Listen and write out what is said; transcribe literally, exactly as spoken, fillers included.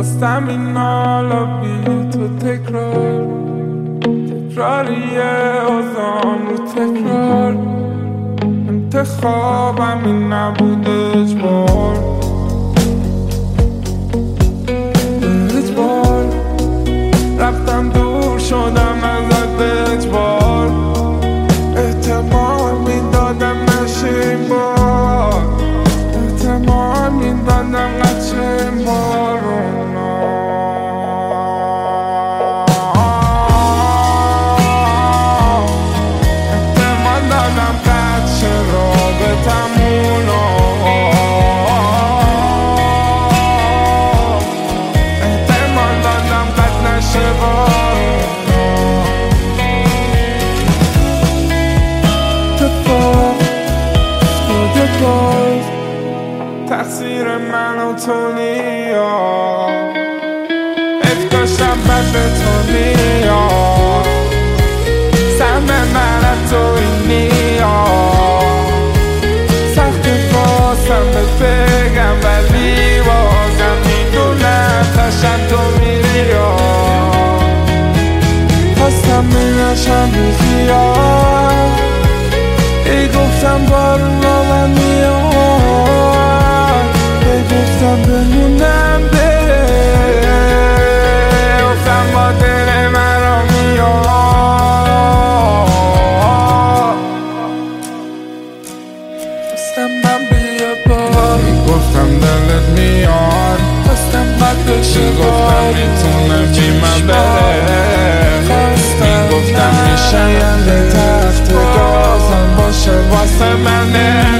خواستم این حالا بی تو تکرار تکراریه آزام رو تکرار انتخابم این نبود اجبار اجبار رفتم دور شدم ازت به اجبار احتمال میدادم نشه این بار احتمال میدادم نشه این بار احتمال دادم قد شه رابطمونو احتمال دادم قد نشه بار تقصیر من و تو نیاد افکاشم بد به تو نیاد سهم من از تو این نیاد سخت بازم بهت بگم ولی بازم میدونم تشن تو میری خواستم بینشم بیخیال ای گفتم بارون را من میاد ای گفتم بمونم بره گفتم با دل من را میاد خواستم من بیاد بار گفتم دلت میاد خواستم بد بشه گفتم میتونه بی من بره خواستم گفتم میشه یعنی تفت گازم باشه واسه منه